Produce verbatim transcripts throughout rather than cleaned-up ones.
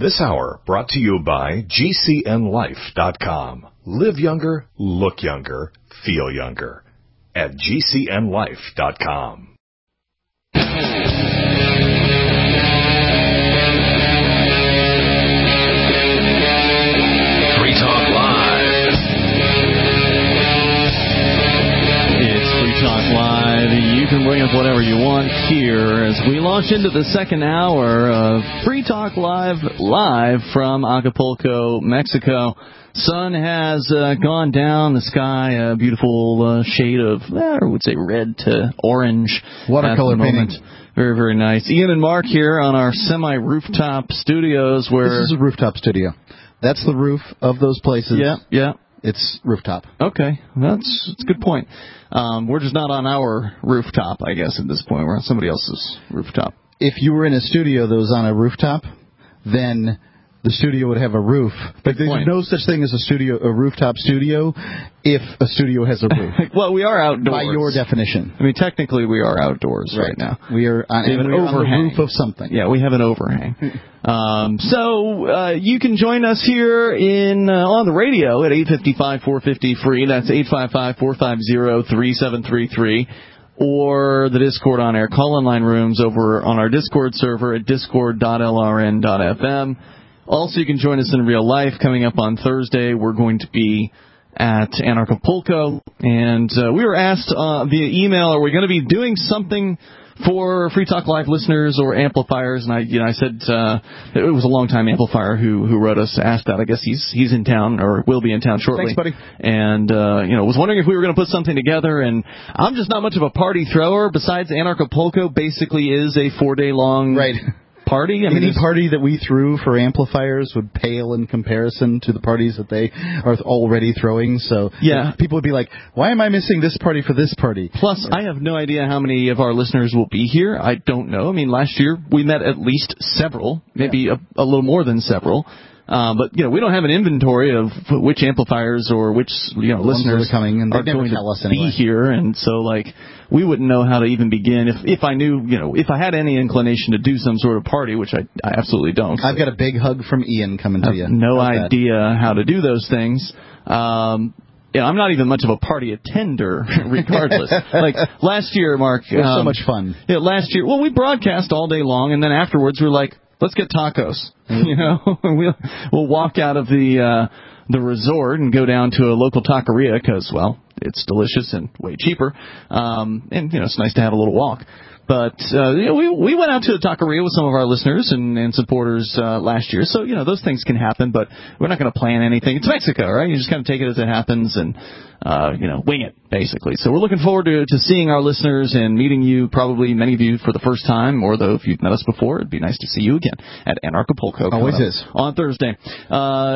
This hour brought to you by G C N life dot com. Live younger, look younger, feel younger. At G C N life dot com. Free Talk Live. It's Free Talk Live. You can bring up whatever you want here as we launch into the second hour of Free Talk Live, live from Acapulco, Mexico. Sun has uh, gone down. The sky, a beautiful uh, shade of, eh, I would say, red to orange. Watercolor painting. Very, very nice. Ian and Mark here on our semi-rooftop studios where... This is a rooftop studio. That's the roof of those places. Yeah, yeah. It's rooftop. Okay, that's, that's a good point. Um, we're just not on our rooftop, I guess, at this point. We're on somebody else's rooftop. If you were in a studio that was on a rooftop, then the studio would have a roof. But there's point. no such thing as a studio, a rooftop studio, if a studio has a roof. Well, we are outdoors. By your definition. I mean, technically, we are outdoors right, right now. We are on, we have an we are on overhang. the roof of something. Yeah, we have an overhang. um, so uh, you can join us here in uh, on the radio at eight five five, four five zero, free. That's eight five five, four five zero, three seven three three. Or the Discord on-air call-in line rooms over on our Discord server at discord dot l r n dot f m. Also, you can join us in real life. Coming up on Thursday, we're going to be at Anarchapulco. And uh, we were asked uh, via email, are we going to be doing something for Free Talk Live listeners or amplifiers? And I, you know, I said uh, it was a long-time amplifier who who wrote us, asked that. I guess he's he's in town or will be in town shortly. Thanks, buddy. And uh, you know, was wondering if we were going to put something together. And I'm just not much of a party thrower. Besides, Anarchapulco basically is a four-day-long right. party. I mean, any party that we threw for amplifiers would pale in comparison to the parties that they are already throwing. So yeah. people would be like, why am I missing this party for this party? Plus, I have no idea how many of our listeners will be here. I don't know. I mean, last year we met at least several, maybe yeah. a, a little more than several. Uh, but, you know, we don't have an inventory of which amplifiers or which, you know, the listeners are coming, and are never going tell to us anyway. be here. And so, like, we wouldn't know how to even begin. If if I knew, you know, if I had any inclination to do some sort of party, which I, I absolutely don't. I've got a big hug from Ian coming to I have you. no How's idea that? how to do those things. Um Yeah, I'm not even much of a party attender, regardless. Like, last year, Mark... It was um, so much fun. Yeah, last year... Well, we broadcast all day long, and then afterwards we're like, let's get tacos. Mm-hmm. You know? we'll, we'll walk out of the uh, the resort and go down to a local taqueria because, well, it's delicious and way cheaper. Um, and, you know, it's nice to have a little walk. But uh, you know, we we went out to the taqueria with some of our listeners and, and supporters uh, last year. So, you know, those things can happen, but we're not going to plan anything. It's Mexico, right? You just kind of take it as it happens and, uh, you know, wing it, basically. So we're looking forward to, to seeing our listeners and meeting you, probably many of you for the first time, or though if you've met us before, it'd be nice to see you again at Anarchapulco. Always is. On Thursday. Uh,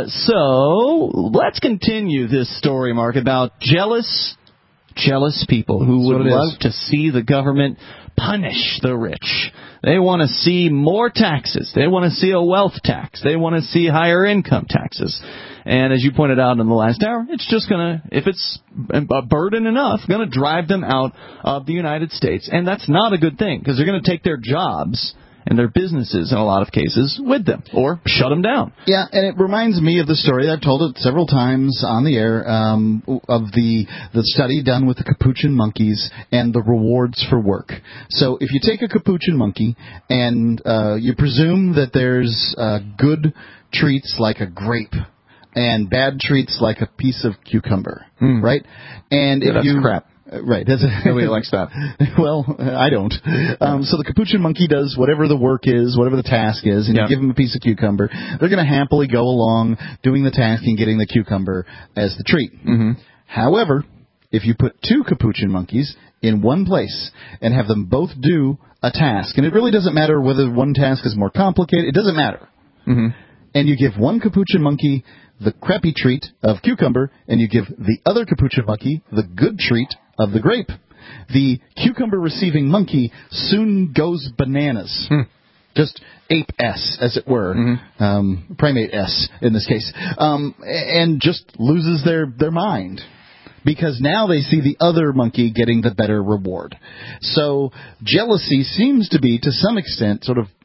so let's continue this story, Mark, about jealous, jealous people who would love is. to see the government punish the rich. They want to see more taxes. They want to see a wealth tax. They want to see higher income taxes. And as you pointed out in the last hour, it's just going to, if it's a burden enough, going to drive them out of the United States. And that's not a good thing because they're going to take their jobs and their businesses, in a lot of cases, with them, or shut them down. Yeah, and it reminds me of the story, I've told it several times on the air, um, of the the study done with the capuchin monkeys and the rewards for work. So if you take a capuchin monkey and uh, you presume that there's uh, good treats like a grape and bad treats like a piece of cucumber, mm. right? And yeah, if that's you crap. Right. That's a, Nobody likes that. Well, I don't. Um, so the capuchin monkey does whatever the work is, whatever the task is, and yeah. you give them a piece of cucumber. They're going to happily go along doing the task and getting the cucumber as the treat. Mm-hmm. However, if you put two capuchin monkeys in one place and have them both do a task, and it really doesn't matter whether one task is more complicated, it doesn't matter. Mm-hmm. And you give one capuchin monkey the crappy treat of cucumber, and you give the other capuchin monkey the good treat of the grape. The cucumber-receiving monkey soon goes bananas. Hmm. Just ape-S, as it were. Mm-hmm. Um, primate-S, in this case. Um, and just loses their, their mind. Because now they see the other monkey getting the better reward. So jealousy seems to be, to some extent, sort of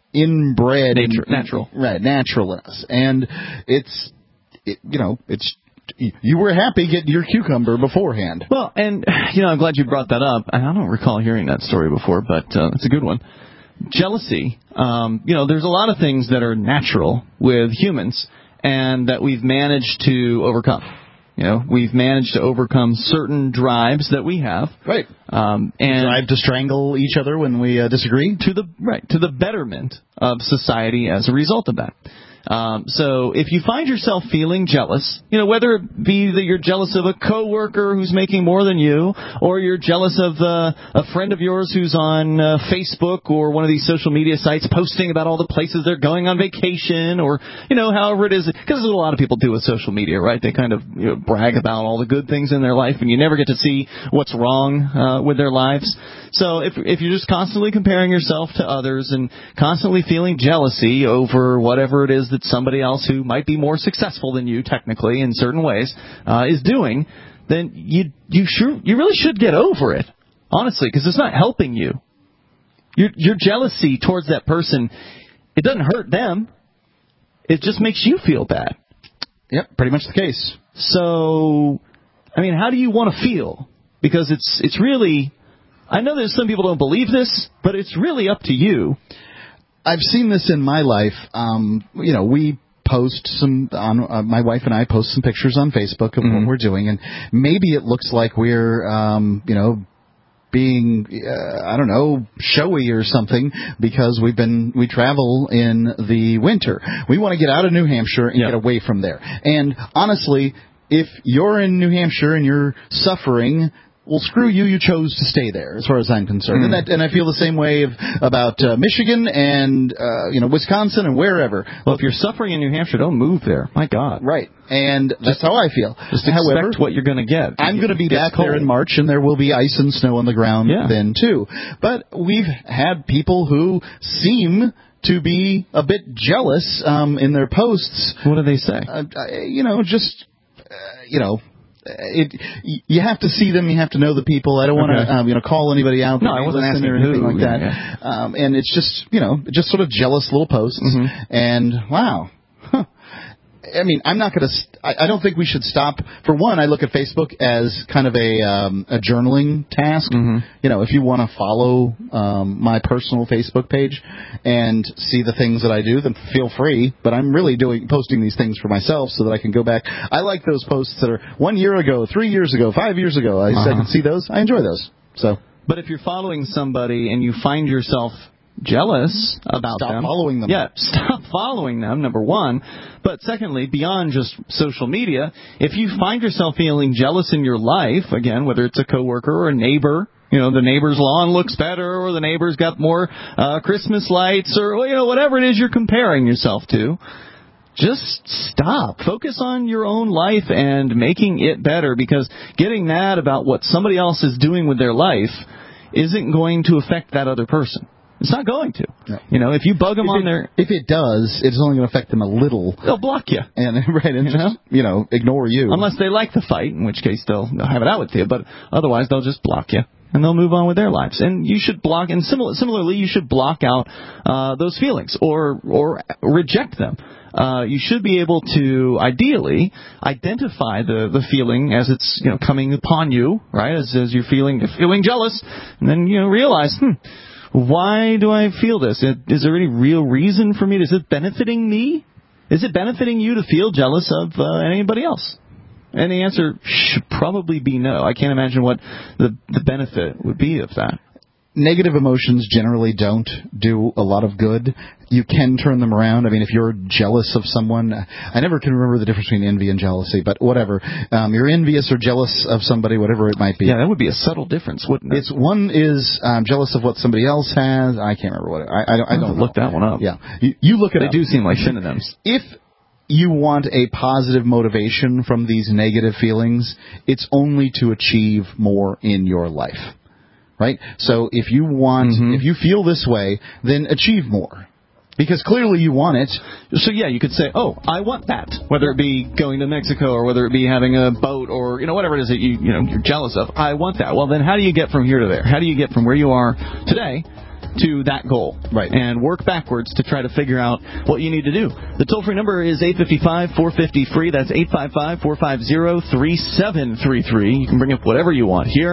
inbred, Nature, and, natural, right? Natural in us, and it's, it, you know, it's. You were happy getting your cucumber beforehand. Well, and, you know, I'm glad you brought that up. I don't recall hearing that story before, but uh, it's a good one. Jealousy, um, you know, there's a lot of things that are natural with humans and that we've managed to overcome. You know, we've managed to overcome certain drives that we have. Right. Um, and drive to strangle each other when we uh, disagree. To the right, to the betterment of society as a result of that. Um, so if you find yourself feeling jealous, you know, whether it be that you're jealous of a coworker who's making more than you, or you're jealous of uh, a friend of yours who's on uh, Facebook or one of these social media sites posting about all the places they're going on vacation, or, you know, however it is, because there's what a lot of people do with social media, right? They kind of, you know, brag about all the good things in their life, and you never get to see what's wrong uh, with their lives. So if if you're just constantly comparing yourself to others and constantly feeling jealousy over whatever it is that somebody else who might be more successful than you technically in certain ways uh, is doing, then you you sure you really should get over it, honestly, because it's not helping you. Your your jealousy towards that person, it doesn't hurt them. It just makes you feel bad. Yep, pretty much the case. So, I mean, how do you want to feel? Because it's it's really, I know that some people don't believe this, but it's really up to you. I've seen this in my life. Um, you know, we post some, on uh, my wife and I post some pictures on Facebook of mm-hmm. what we're doing, and maybe it looks like we're, um, you know, being, uh, I don't know, showy or something because we've been, we travel in the winter. We want to get out of New Hampshire and yep. get away from there. And honestly, if you're in New Hampshire and you're suffering, well, screw you, you chose to stay there, as far as I'm concerned. Mm. And, that, and I feel the same way of, about uh, Michigan and, uh, you know, Wisconsin and wherever. Well, if you're suffering in New Hampshire, don't move there. My God. Right. And just, that's how I feel. Just However, expect what you're going to get. I'm going to be back cold. there in March, and there will be ice and snow on the ground yeah. then, too. But we've had people who seem to be a bit jealous um, in their posts. What do they say? Uh, you know, just, uh, you know, It, you have to see them. You have to know the people. I don't want to, okay. um, you know, call anybody out. No, I wasn't asking or anything who, like that. Yeah. Um, and it's just, you know, just sort of jealous little posts. Mm-hmm. And wow, huh. I mean, I'm not going to. St- I, I don't think we should stop. For one, I look at Facebook as kind of a um, a journaling task. Mm-hmm. You know, if you want to follow um, my personal Facebook page and see the things that I do, then feel free. But I'm really doing posting these things for myself so that I can go back. I like those posts that are one year ago, three years ago, five years ago. I, uh-huh. I can see those. I enjoy those. So. But if you're following somebody and you find yourself jealous about stop them. Stop following them. Yeah, stop following them, number one. But secondly, beyond just social media, if you find yourself feeling jealous in your life, again, whether it's a coworker or a neighbor, you know, the neighbor's lawn looks better, or the neighbor's got more uh, Christmas lights, or, you know, whatever it is you're comparing yourself to, just stop. Focus on your own life and making it better, because getting mad about what somebody else is doing with their life isn't going to affect that other person. It's not going to. No. You know, if you bug them if on it, their... If it does, it's only going to affect them a little. They'll block you. And right, and you just, know? you know, ignore you. Unless they like the fight, in which case they'll, they'll have it out with you. But otherwise, they'll just block you, and they'll move on with their lives. And you should block, and similar, similarly, you should block out uh, those feelings or or reject them. Uh, you should be able to, ideally, identify the, the feeling as it's, you know, coming upon you, right, as, as you're feeling feeling jealous, and then, you know, realize, hmm, why do I feel this? Is there any real reason for me? Is it benefiting me? Is it benefiting you to feel jealous of uh, anybody else? And the answer should probably be no. I can't imagine what the, the benefit would be of that. Negative emotions generally don't do a lot of good. You can turn them around. I mean, if you're jealous of someone, I never can remember the difference between envy and jealousy, but whatever. Um, you're envious or jealous of somebody, whatever it might be. Yeah, that would be a subtle difference, wouldn't it? It's one is um, jealous of what somebody else has. I can't remember what. It, I, I don't. I don't look know. that one up. Yeah, you, you look at they it. They do seem like synonyms. If you want a positive motivation from these negative feelings, it's only to achieve more in your life. Right? So if you want, mm-hmm. if you feel this way, then achieve more. Because clearly you want it. So yeah, you could say, oh, I want that. Whether it be going to Mexico or whether it be having a boat or, you know, whatever it is that you, you know, you're jealous of. I want that. Well, then how do you get from here to there? How do you get from where you are today to that goal. Right. And work backwards to try to figure out what you need to do. The toll-free number is eight five five, four five zero, free. That's eight five five, four five zero, three seven three three. You can bring up whatever you want here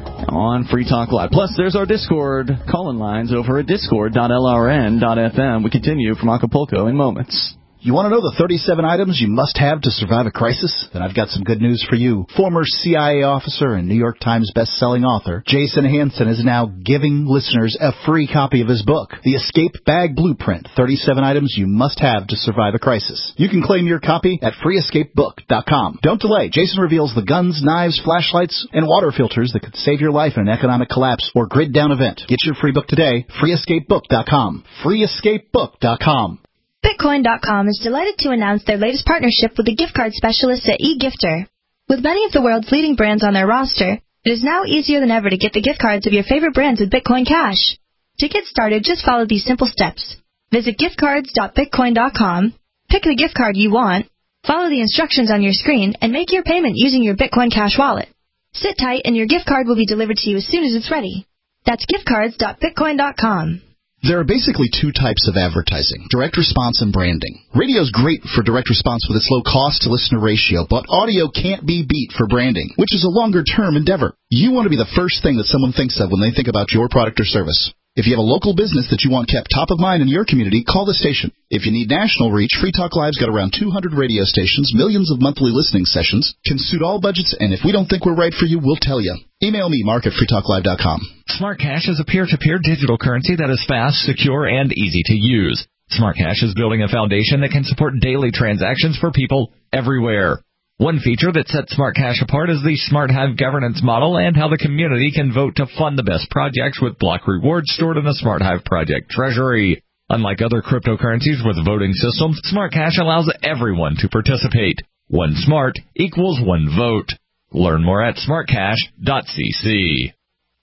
on Free Talk Live. Plus, there's our Discord call-in lines over at discord dot l r n dot f m. We continue from Acapulco in moments. You want to know the thirty-seven items you must have to survive a crisis? Then I've got some good news for you. Former C I A officer and New York Times best-selling author Jason Hansen is now giving listeners a free copy of his book, The Escape Bag Blueprint, thirty-seven items you must have to survive a crisis. You can claim your copy at free escape book dot com. Don't delay. Jason reveals the guns, knives, flashlights, and water filters that could save your life in an economic collapse or grid-down event. Get your free book today, free escape book dot com. free escape book dot com. Bitcoin dot com is delighted to announce their latest partnership with the gift card specialists at eGifter. With many of the world's leading brands on their roster, it is now easier than ever to get the gift cards of your favorite brands with Bitcoin Cash. To get started, just follow these simple steps. Visit gift cards dot bitcoin dot com, pick the gift card you want, follow the instructions on your screen, and make your payment using your Bitcoin Cash wallet. Sit tight and your gift card will be delivered to you as soon as it's ready. That's gift cards dot bitcoin dot com. There are basically two types of advertising, direct response and branding. Radio is great for direct response with its low cost to listener ratio, but audio can't be beat for branding, which is a longer-term endeavor. You want to be the first thing that someone thinks of when they think about your product or service. If you have a local business that you want kept top of mind in your community, call the station. If you need national reach, Free Talk Live's got around two hundred radio stations, millions of monthly listening sessions, can suit all budgets, and if we don't think we're right for you, we'll tell you. Email me, Mark at free talk live dot com. SmartCash is a peer-to-peer digital currency that is fast, secure, and easy to use. SmartCash is building a foundation that can support daily transactions for people everywhere. One feature that sets SmartCash apart is the SmartHive governance model and how the community can vote to fund the best projects with block rewards stored in the SmartHive project treasury. Unlike other cryptocurrencies with voting systems, SmartCash allows everyone to participate. One smart equals one vote. Learn more at smart cash dot c c.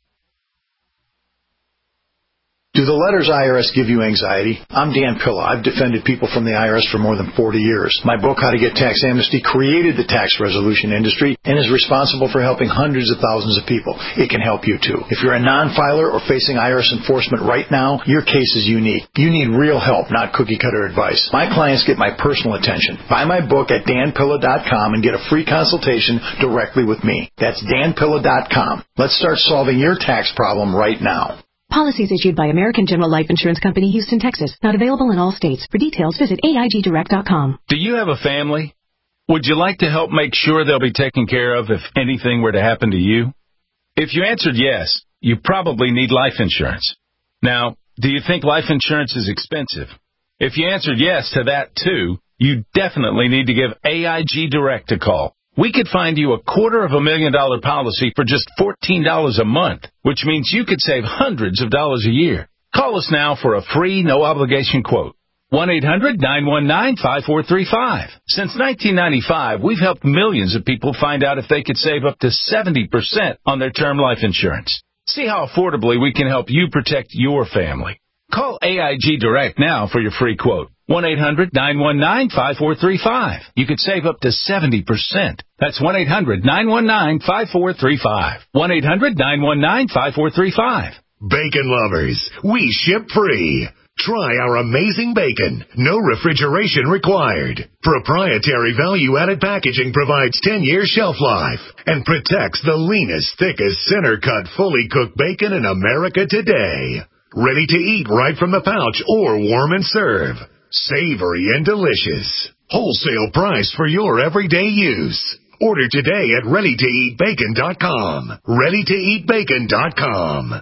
Do the letters I R S give you anxiety? I'm Dan Pilla. I've defended people from the I R S for more than forty years. My book, How to Get Tax Amnesty, created the tax resolution industry and is responsible for helping hundreds of thousands of people. It can help you, too. If you're a non-filer or facing I R S enforcement right now, your case is unique. You need real help, not cookie-cutter advice. My clients get my personal attention. Buy my book at dan pilla dot com and get a free consultation directly with me. That's dan pilla dot com. Let's start solving your tax problem right now. Policies issued by American General Life Insurance Company, Houston, Texas. Not available in all states. For details, visit A I G direct dot com. Do you have a family? Would you like to help make sure they'll be taken care of if anything were to happen to you? If you answered yes, you probably need life insurance. Now, do you think life insurance is expensive? If you answered yes to that, too, you definitely need to give A I G Direct a call. We could find you a quarter of a million dollar policy for just fourteen dollars a month, which means you could save hundreds of dollars a year. Call us now for a free, no-obligation quote. one eight hundred nine one nine five four three five. Since nineteen ninety-five, we've helped millions of people find out if they could save up to seventy percent on their term life insurance. See how affordably we can help you protect your family. Call A I G Direct now for your free quote. one eight hundred nine one nine five four three five. You could save up to seventy percent. That's one eight hundred nine one nine five four three five. one eight hundred nine one nine five four three five. Bacon lovers, we ship free. Try our amazing bacon. No refrigeration required. Proprietary value-added packaging provides ten years shelf life and protects the leanest, thickest, center-cut, fully cooked bacon in America today. Ready to eat right from the pouch or warm and serve. Savory and delicious. Wholesale price for your everyday use. Order today at ready to eat bacon dot com. ready to eat bacon dot com.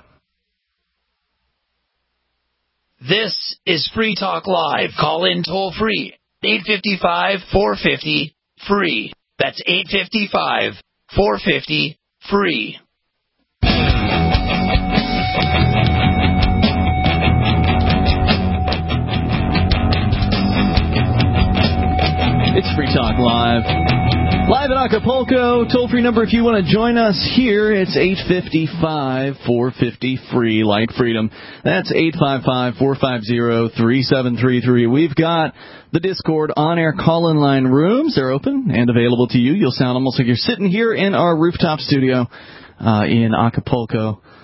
This is Free Talk Live. Call in toll free. eight five five, four five zero, free. That's eight five five, four five zero, free. It's Free Talk Live. Live in Acapulco. Toll-free number if you want to join us here. It's eight five five, four five zero, free, like freedom. That's eight five five, four five zero, three seven three three. We've got the Discord on-air call-in line rooms. They're open and available to you. You'll sound almost like you're sitting here in our rooftop studio uh, in Acapulco.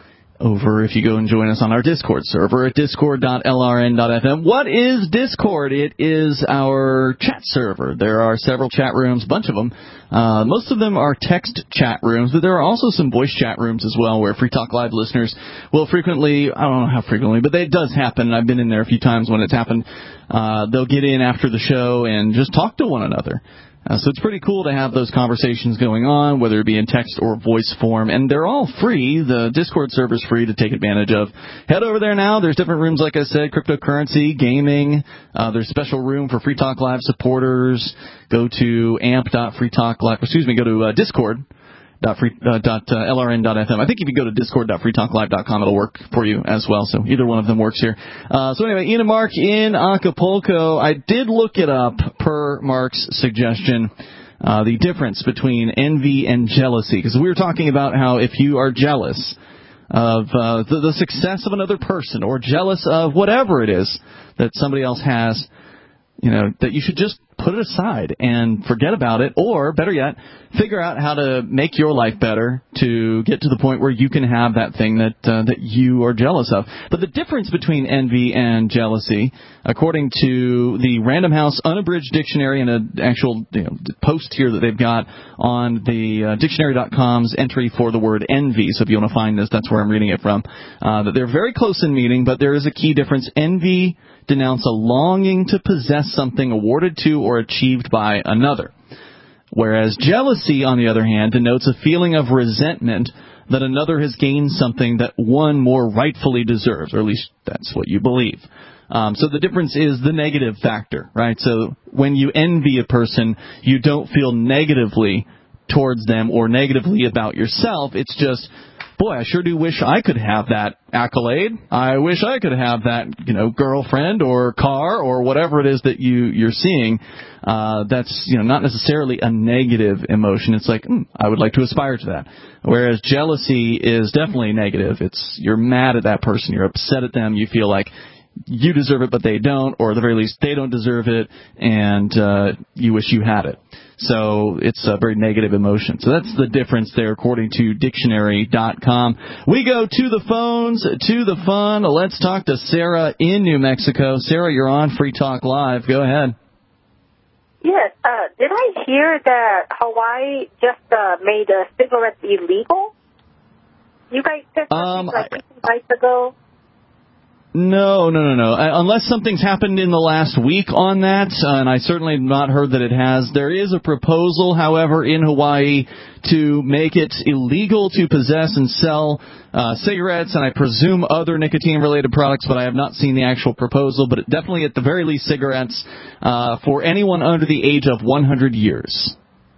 over if you go and join us on our Discord server at discord dot l r n dot f m. What is Discord? It is our chat server. There are several chat rooms, a bunch of them. Uh, most of them are text chat rooms, but there are also some voice chat rooms as well where Free Talk Live listeners will frequently, I don't know how frequently, but it does happen, and I've been in there a few times when it's happened. Uh, they'll get in after the show and just talk to one another. Uh, so it's pretty cool to have those conversations going on, whether it be in text or voice form. And they're all free. The Discord server's free to take advantage of. Head over there now. There's different rooms, like I said, cryptocurrency, gaming. Uh, there's special room for Free Talk Live supporters. Go to amp dot free talk live. Excuse me, go to uh, Discord. Dot free, uh, dot, uh, L R N dot F M. I think if you go to discord dot free talk live dot com, it'll work for you as well. So either one of them works here. Uh, so anyway, Ian and Mark in Acapulco. I did look it up per Mark's suggestion, uh, the difference between envy and jealousy. Because we were talking about how if you are jealous of uh, the, the success of another person or jealous of whatever it is that somebody else has, you know, that you should just put it aside and forget about it, or better yet, figure out how to make your life better to get to the point where you can have that thing that uh, that you are jealous of. But the difference between envy and jealousy, according to the Random House Unabridged Dictionary and an actual you know, post here that they've got on the uh, dictionary dot com's entry for the word envy, so if you want to find this, that's where I'm reading it from, uh, that they're very close in meaning, but there is a key difference. Envy denounce a longing to possess something awarded to or achieved by another, whereas jealousy, on the other hand, denotes a feeling of resentment that another has gained something that one more rightfully deserves, or at least that's what you believe. Um, so the difference is the negative factor, right? So when you envy a person, you don't feel negatively towards them or negatively about yourself. It's just, boy, I sure do wish I could have that accolade. I wish I could have that, you know, girlfriend or car or whatever it is that you, you're seeing. Uh, that's, you know, not necessarily a negative emotion. It's like, mm, I would like to aspire to that. Whereas jealousy is definitely negative. It's, you're mad at that person. You're upset at them. You feel like you deserve it, but they don't, or at the very least, they don't deserve it, and uh, you wish you had it. So it's a very negative emotion. So that's the difference there, according to dictionary dot com. We go to the phones, to the fun. Let's talk to Sarah in New Mexico. Sarah, you're on Free Talk Live. Go ahead. Yes. Uh, did I hear that Hawaii just uh, made uh, cigarettes illegal? You guys said something um, like I, two nights ago. No, no, no, no. Uh, unless something's happened in the last week on that, uh, and I certainly have not heard that it has. There is a proposal, however, in Hawaii to make it illegal to possess and sell uh, cigarettes, and I presume other nicotine-related products, but I have not seen the actual proposal. But it definitely, at the very least, cigarettes uh, for anyone under the age of one hundred years.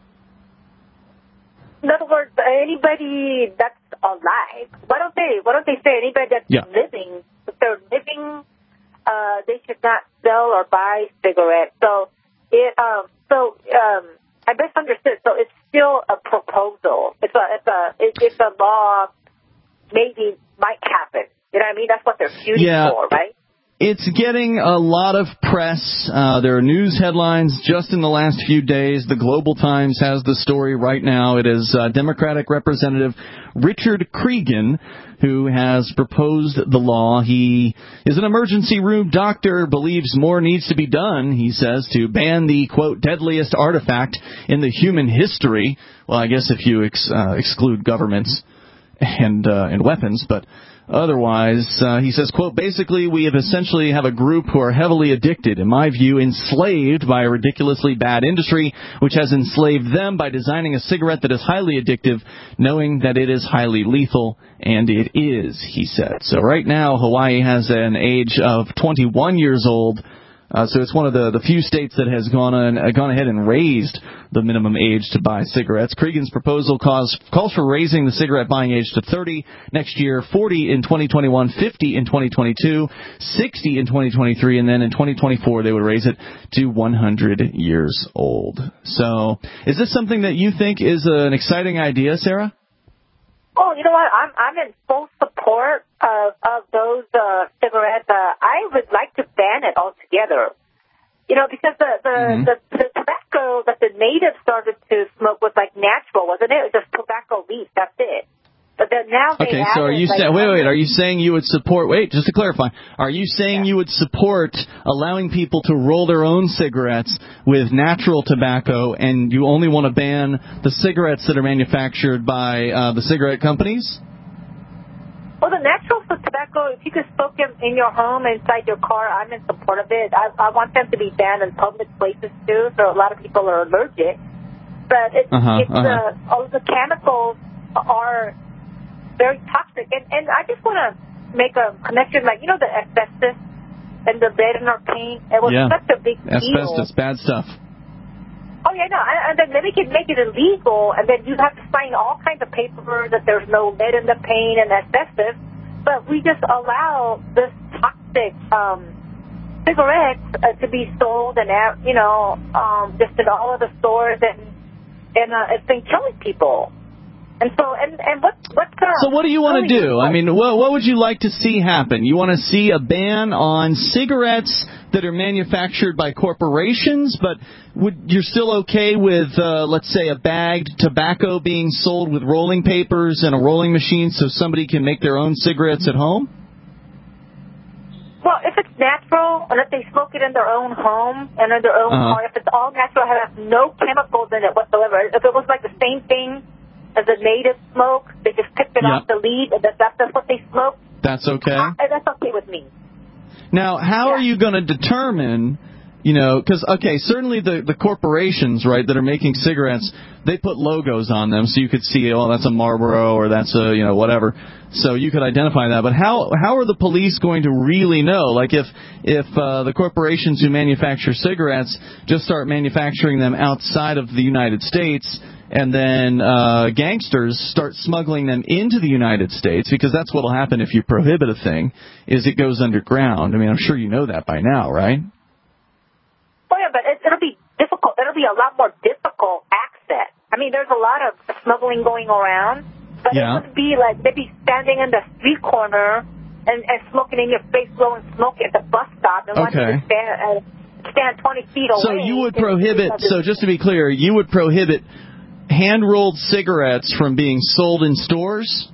In other words, anybody that's alive, why don't they, why don't they say anybody that's yeah. living, if they're living, uh, they should not sell or buy cigarettes. So it, um, so, um, I misunderstood. So it's still a proposal. It's a, it's a, it, it's a law maybe might happen. You know what I mean? That's what they're shooting yeah. for, right? It's getting a lot of press. Uh, there are news headlines just in the last few days. The Global Times has the story right now. It is uh, Democratic Representative Richard Cregan who has proposed the law. He is an emergency room doctor, believes more needs to be done, he says, to ban the, quote, deadliest artifact in the human history. Well, I guess if you ex- uh, exclude governments and uh, and weapons, but otherwise, uh, he says, quote, basically, we have essentially have a group who are heavily addicted, in my view, enslaved by a ridiculously bad industry, which has enslaved them by designing a cigarette that is highly addictive, knowing that it is highly lethal, and it is, he said. So right now, Hawaii has an age of twenty-one years old. Uh, so it's one of the, the few states that has gone on, uh, gone ahead and raised the minimum age to buy cigarettes. Cregan's proposal calls, calls for raising the cigarette buying age to thirty next year, forty in twenty twenty-one, fifty in twenty twenty-two, sixty in twenty twenty-three, and then in twenty twenty-four they would raise it to one hundred years old. So is this something that you think is an exciting idea, Sarah? Oh, you know what? I'm I'm in full support of of those uh, cigarettes. Uh, I would like to ban it altogether. You know, because the the, mm-hmm. the the tobacco that the natives started to smoke was like natural, wasn't it? It was just tobacco leaf. That's it. But the now they Okay, have so are it, you like, saying, wait, wait, are you saying you would support, wait, just to clarify, are you saying yeah. you would support allowing people to roll their own cigarettes with natural tobacco, and you only want to ban the cigarettes that are manufactured by uh, the cigarette companies? Well, the natural tobacco, if you could smoke them in your home, inside your car, I'm in support of it. I, I want them to be banned in public places, too, so a lot of people are allergic. But it's, uh-huh, it's uh-huh. Uh, all the chemicals are very toxic. And, and I just want to make a connection, like, you know, the asbestos and the lead in our paint? It was yeah. such a big deal. Asbestos, bad stuff. Oh, yeah, no, and, and then they can make it illegal, and then you have to sign all kinds of paperwork that there's no lead in the paint and asbestos, but we just allow this toxic um, cigarettes uh, to be sold and, you know, um, just in all of the stores, and, and uh, it's been killing people. And so, and, and what, what's uh, So what do you want to do? I mean, what, what would you like to see happen? You want to see a ban on cigarettes that are manufactured by corporations, but would, you're still okay with, uh, let's say, a bagged tobacco being sold with rolling papers and a rolling machine so somebody can make their own cigarettes at home? Well, if it's natural, and if they smoke it in their own home and in their own uh-huh. car, if it's all natural, has no chemicals in it whatsoever, if it was like the same thing as a native smoke, they just picked it yep. off the leaf, and that, that's what they smoke. That's okay. Uh, that's okay with me. Now, how yeah. are you going to determine, you know, because, okay, certainly the, the corporations, right, that are making cigarettes, they put logos on them so you could see, oh, that's a Marlboro or that's a, you know, whatever. So you could identify that. But how how are the police going to really know? Like if, if uh, the corporations who manufacture cigarettes just start manufacturing them outside of the United States, and then uh, gangsters start smuggling them into the United States, because that's what will happen if you prohibit a thing, is it goes underground. I mean, I'm sure you know that by now, right? Oh, yeah, but it, it'll be difficult. It'll be a lot more difficult access. I mean, there's a lot of smuggling going around, but yeah. it would be like they'd be standing in the street corner and, and smoking in your face, blowing smoke at the bus stop, and okay. want you to stand, uh, stand twenty feet away. So you would prohibit, so just to be clear, you would prohibit hand-rolled cigarettes from being sold in stores?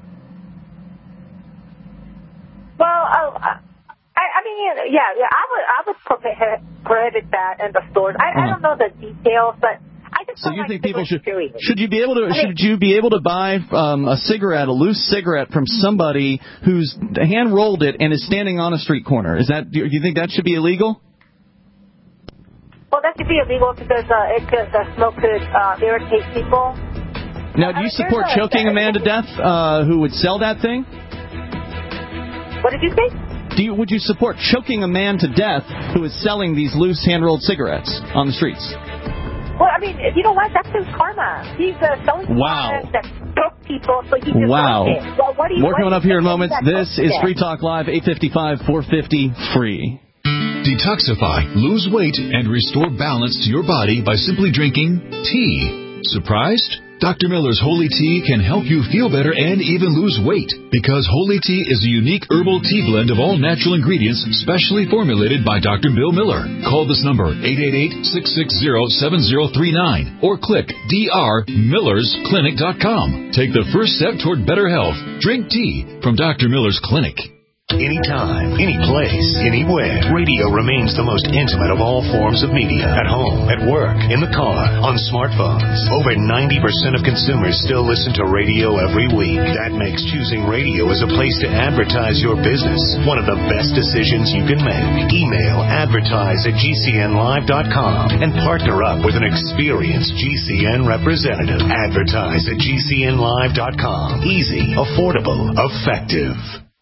Well, uh, I, I mean, yeah, yeah, I would, I would prohibit, prohibit that in the stores. I, uh-huh. I don't know the details, but I just. So you like think people should? Period. Should you be able to? I mean, should you be able to buy um, a cigarette, a loose cigarette, from somebody who's hand-rolled it and is standing on a street corner? Is that? Do you think that should be illegal? Well, that should be illegal because uh, it could, the smoke could uh, irritate people. Now, do you support choking a man to death uh, who would sell that thing? What did you say? Do you, would you support choking a man to death who is selling these loose hand-rolled cigarettes on the streets? Well, I mean, you know what? That's his karma. He's uh, selling wow. cigarettes that choke people, so he just wow. it. Well, what do you, More coming up here in moments. This is it? Free Talk Live, eight fifty-five, four fifty, free. Detoxify, lose weight, and restore balance to your body by simply drinking tea. Surprised? Doctor Miller's Holy Tea can help you feel better and even lose weight, because Holy Tea is a unique herbal tea blend of all natural ingredients specially formulated by Doctor Bill Miller. Call this number, eight eight eight, six six zero, seven zero three nine, or click d r millers clinic dot com. Take the first step toward better health. Drink tea from Doctor Miller's Clinic. Anytime, any place, anywhere. Radio remains the most intimate of all forms of media. At home, at work, in the car, on smartphones. Over ninety percent of consumers still listen to radio every week. That makes choosing radio as a place to advertise your business one of the best decisions you can make. Email advertise at g c n live dot com and partner up with an experienced G C N representative. Advertise at g c n live dot com. Easy, affordable, effective.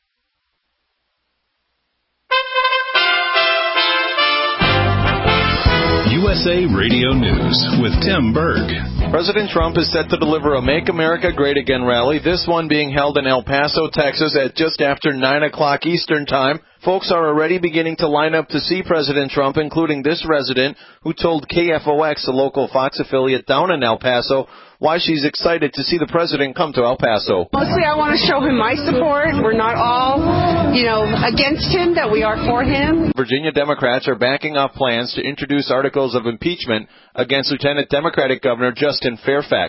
U S A Radio News with Tim Berg. President Trump is set to deliver a Make America Great Again rally, this one being held in El Paso, Texas at just after nine o'clock Eastern Time. Folks are already beginning to line up to see President Trump, including this resident who told K F O X, a local Fox affiliate down in El Paso, why she's excited to see the president come to El Paso. Mostly I want to show him my support. We're not all, you know, against him, that we are for him. Virginia Democrats are backing up plans to introduce articles of impeachment against Lieutenant Democratic Governor Justin Fairfax.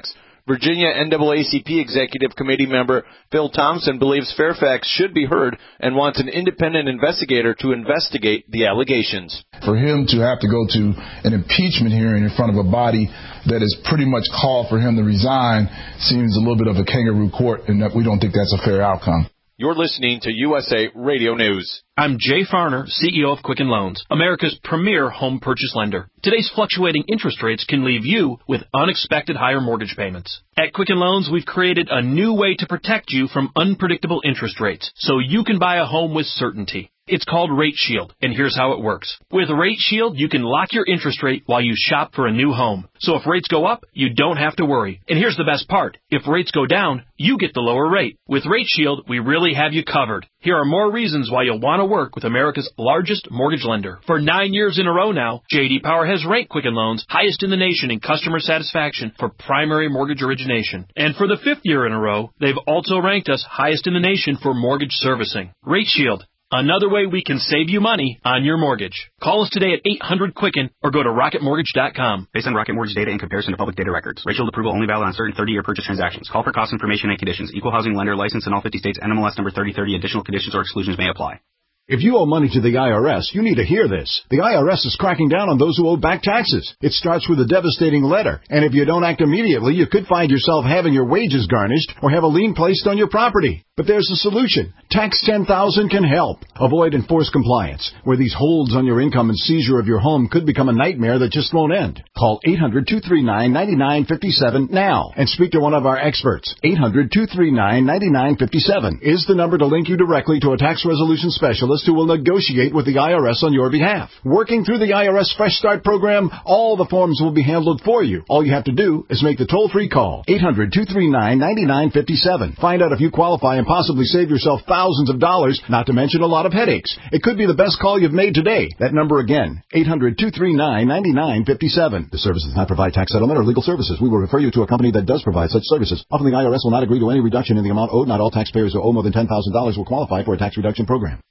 Virginia N double A C P Executive Committee member Phil Thompson believes Fairfax should be heard and wants an independent investigator to investigate the allegations. For him to have to go to an impeachment hearing in front of a body that has pretty much called for him to resign seems a little bit of a kangaroo court, and that we don't think that's a fair outcome. You're listening to U S A Radio News. I'm Jay Farner, C E O of Quicken Loans, America's premier home purchase lender. Today's fluctuating interest rates can leave you with unexpected higher mortgage payments. At Quicken Loans, we've created a new way to protect you from unpredictable interest rates, so you can buy a home with certainty. It's called Rate Shield, and here's how it works. With Rate Shield, you can lock your interest rate while you shop for a new home. So if rates go up, you don't have to worry. And here's the best part. If rates go down, you get the lower rate. With Rate Shield, we really have you covered. Here are more reasons why you'll want to work with America's largest mortgage lender. For nine years in a row now, J D Power has ranked Quicken Loans highest in the nation in customer satisfaction for primary mortgage origination. And for the fifth year in a row, they've also ranked us highest in the nation for mortgage servicing. Rate Shield. Another way we can save you money on your mortgage. Call us today at eight hundred Quicken or go to rocket mortgage dot com. Based on Rocket Mortgage data in comparison to public data records. Rate Shield approval only valid on certain thirty-year purchase transactions. Call for cost information and conditions. Equal housing lender licensed in all fifty states. N M L S number thirty thirty. Additional conditions or exclusions may apply. If you owe money to the I R S, you need to hear this. The I R S is cracking down on those who owe back taxes. It starts with a devastating letter, and if you don't act immediately, you could find yourself having your wages garnished or have a lien placed on your property. But there's a solution. Tax ten thousand can help. Avoid enforced compliance, where these holds on your income and seizure of your home could become a nightmare that just won't end. Call eight hundred, two three nine, nine nine five seven now and speak to one of our experts. eight hundred, two three nine, nine nine five seven is the number to link you directly to a tax resolution specialist who will negotiate with the I R S on your behalf. Working through the I R S Fresh Start program, all the forms will be handled for you. All you have to do is make the toll-free call. eight hundred, two three nine, nine nine five seven. Find out if you qualify and possibly save yourself thousands of dollars, not to mention a lot of headaches. It could be the best call you've made today. That number again, eight hundred, two three nine, nine nine five seven. The service does not provide tax settlement or legal services. We will refer you to a company that does provide such services. Often the I R S will not agree to any reduction in the amount owed. Not all taxpayers who owe more than ten thousand dollars will qualify for a tax reduction program.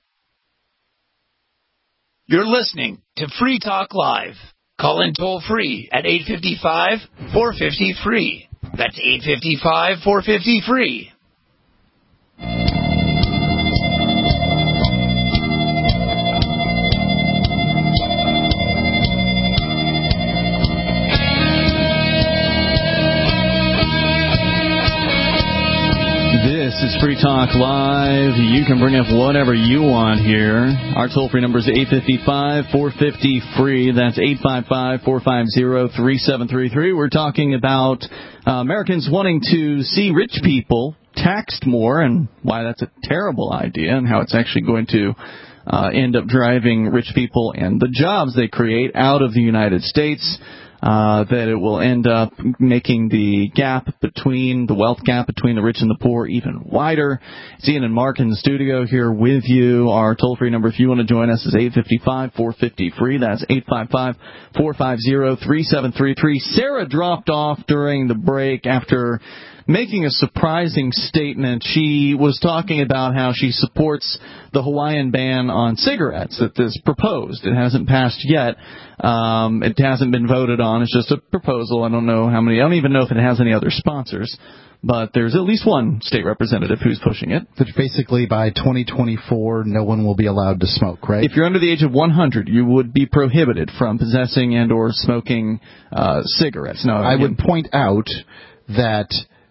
You're listening to Free Talk Live. Call in toll free at eight five five, four five zero, free. That's eight five five, four five zero, free. This is Free Talk Live. You can bring up whatever you want here. Our toll-free number is eight five five, four five zero, free. That's eight five five, four five zero, three seven three three. We're talking about uh, Americans wanting to see rich people taxed more and why that's a terrible idea and how it's actually going to uh, end up driving rich people and the jobs they create out of the United States. Uh, that it will end up making the gap between, the wealth gap between the rich and the poor even wider. It's Ian and Mark in the studio here with you. Our toll-free number, if you want to join us, is eight five five, four five zero, free. That's eight five five, four five zero, three seven three three. Sarah dropped off during the break after making a surprising statement. She was talking about how she supports the Hawaiian ban on cigarettes that is proposed. It hasn't passed yet. Um, it hasn't been voted on. It's just a proposal. I don't know how many. I don't even know if it has any other sponsors. But there's at least one state representative who's pushing it. That basically by twenty twenty-four, no one will be allowed to smoke, right? If you're under the age of one hundred, you would be prohibited from possessing and or smoking uh, cigarettes. Now, I would point out that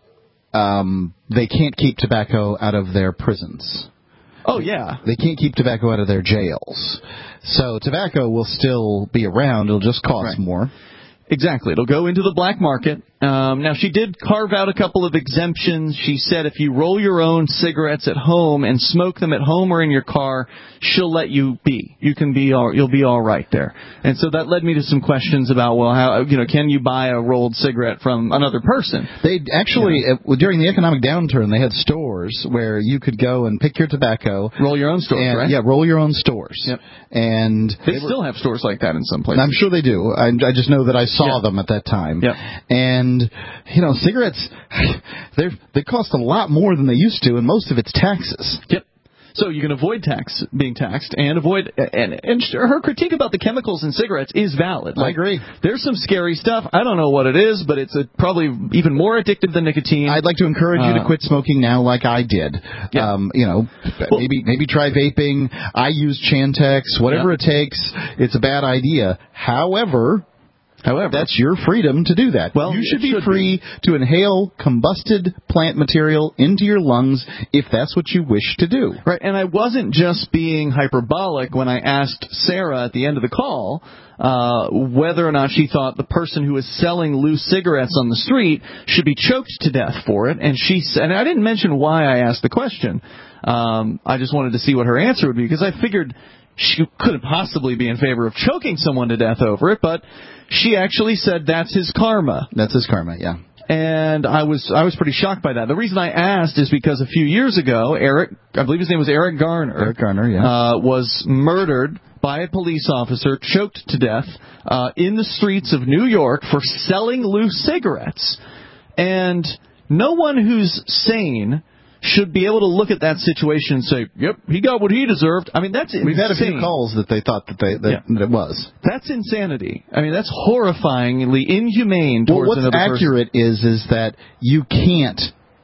um, they can't keep tobacco out of their prisons. Oh, yeah. They can't keep tobacco out of their jails. So tobacco will still be around. It'll just cost right. more. Exactly. It'll go into the black market. Um, now, she did carve out a couple of exemptions. She said if you roll your own cigarettes at home and smoke them at home or in your car, she'll let you be. You can be all, you'll be all right there. And so that led me to some questions about, well, how, you know, can you buy a rolled cigarette from another person? They actually, you know, uh, during the economic downturn, they had stores where you could go and pick your tobacco. Roll your own stores, and, right? Yeah, roll your own stores. Yep. And they, they still were, have stores like that in some places. I'm sure they do. I, I just know that I saw yeah. them at that time. Yep. And, you know, cigarettes, they they cost a lot more than they used to, and most of it's taxes. Yep. So you can avoid tax being taxed and avoid and, and her critique about the chemicals in cigarettes is valid. Like, I agree. There's some scary stuff. I don't know what it is, but it's a, probably even more addictive than nicotine. I'd like to encourage uh, you to quit smoking now, like I did. Yeah. Um, you know, well, maybe maybe try vaping. I use Chantix. Whatever yeah. it takes. It's a bad idea. However. However, that's your freedom to do that. Well, you should be should free be. to inhale combusted plant material into your lungs if that's what you wish to do. Right, and I wasn't just being hyperbolic when I asked Sarah at the end of the call uh, whether or not she thought the person who was selling loose cigarettes on the street should be choked to death for it. And she said, and I didn't mention why I asked the question. Um, I just wanted to see what her answer would be, because I figured she couldn't possibly be in favor of choking someone to death over it, but she actually said that's his karma. That's his karma, yeah. And I was I was pretty shocked by that. The reason I asked is because a few years ago, Eric, I believe his name was Eric Garner, Eric Garner, yeah, uh, was murdered by a police officer, choked to death uh, in the streets of New York for selling loose cigarettes. And no one who's sane should be able to look at that situation and say, yep, he got what he deserved. I mean, that's insane. We've had a few calls that they thought that, they, that, yeah. that it was. That's insanity. I mean, that's horrifyingly inhumane towards well, another person. What's accurate is, is that you can't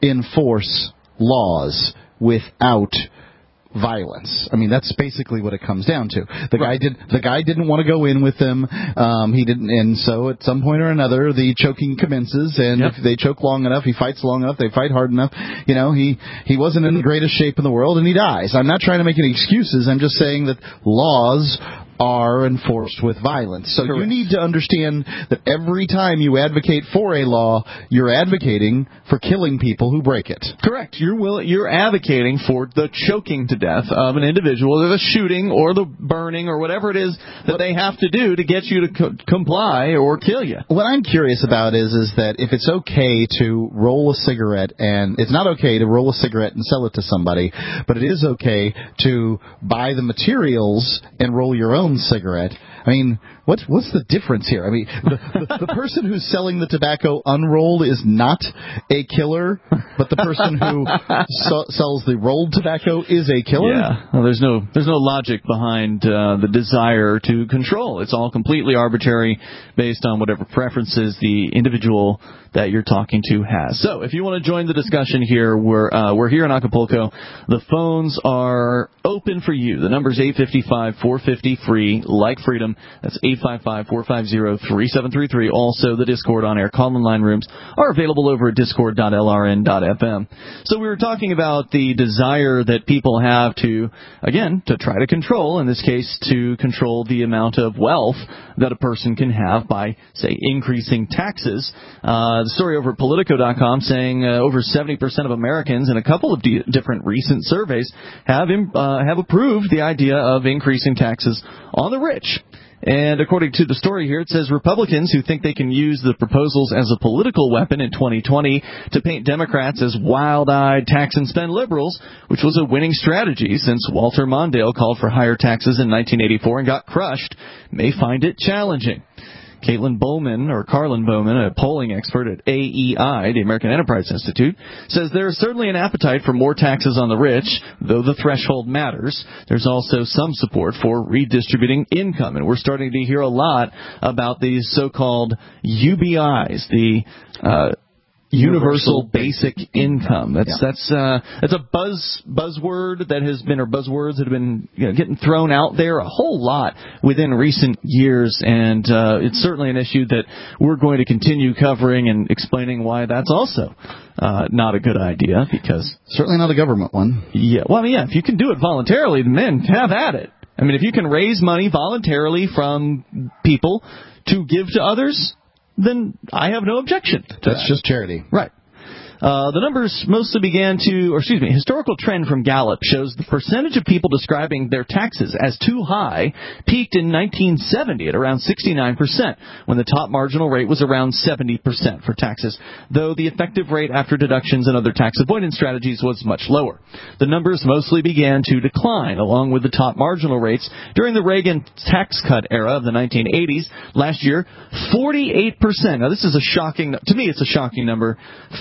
enforce laws without violence. I mean, that's basically what it comes down to. The right. guy did. The guy didn't want to go in with them. Um, he didn't, and so at some point or another, the choking commences. And yep. if they choke long enough, he fights long enough, they fight hard enough. You know, he he wasn't in the greatest shape in the world, and he dies. I'm not trying to make any excuses. I'm just saying that laws are enforced with violence. So Correct. You need to understand that every time you advocate for a law, you're advocating for killing people who break it. Correct. You're will, you're advocating for the choking to death of an individual, or the shooting, or the burning, or whatever it is that they have to do to get you to co- comply or kill you. What I'm curious about is is that if it's okay to roll a cigarette, and it's not okay to roll a cigarette and sell it to somebody, but it is okay to buy the materials and roll your own cigarette. I mean, what's what's the difference here? I mean, the, the, the person who's selling the tobacco unrolled is not a killer, but the person who so, sells the rolled tobacco is a killer. Yeah, well, there's no there's no logic behind uh, the desire to control. It's all completely arbitrary, based on whatever preferences the individual that you're talking to has. So, if you want to join the discussion here, we're uh, we're here in Acapulco. The phones are open for you. The number's eight five five, four five zero, free, like freedom. That's eight five five, four five zero, three seven three three. Also, the Discord on-air call-in line rooms are available over at discord dot l r n dot f m. So we were talking about the desire that people have to, again, to try to control, in this case, to control the amount of wealth that a person can have by, say, increasing taxes. Uh, the story over at Politico dot com saying uh, over seventy percent of Americans in a couple of d- different recent surveys have im- uh, have approved the idea of increasing taxes on the rich. And according to the story here, it says Republicans who think they can use the proposals as a political weapon in twenty twenty to paint Democrats as wild-eyed tax and spend liberals, which was a winning strategy since Walter Mondale called for higher taxes in nineteen eighty-four and got crushed, may find it challenging. Caitlin Bowman, or Carlin Bowman, a polling expert at A E I, the American Enterprise Institute, says there is certainly an appetite for more taxes on the rich, though the threshold matters. There's also some support for redistributing income, and we're starting to hear a lot about these so-called U B Is, the uh Universal Basic Income. That's yeah. that's uh, that's a buzz buzzword that has been, or buzzwords that have been, you know, getting thrown out there a whole lot within recent years, and uh, it's certainly an issue that we're going to continue covering and explaining why that's also uh, not a good idea, because certainly not a government one. Yeah, well, yeah, if you can do it voluntarily, then have at it. I mean, if you can raise money voluntarily from people to give to others, then I have no objection to That's that. just charity. Right. Uh, the numbers mostly began to, or excuse me, historical trend from Gallup shows the percentage of people describing their taxes as too high peaked in nineteen seventy at around sixty-nine percent, when the top marginal rate was around seventy percent for taxes, though the effective rate after deductions and other tax avoidance strategies was much lower. The numbers mostly began to decline, along with the top marginal rates, during the Reagan tax cut era of the nineteen eighties. Last year, forty-eight percent, now this is a shocking, to me it's a shocking number, forty-eight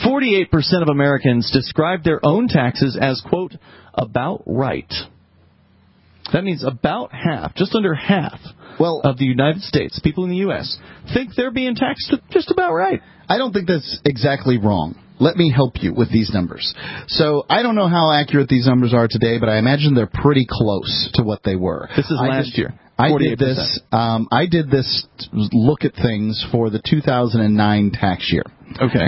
eight percent of Americans describe their own taxes as, quote, about right. That means about half, just under half well, of the United States, people in the U S, think they're being taxed just about right. I don't think that's exactly wrong. Let me help you with these numbers. So I don't know how accurate these numbers are today, but I imagine they're pretty close to what they were. This is I last did, year. I did this. Um, I did this look at things for the two thousand nine tax year. Okay.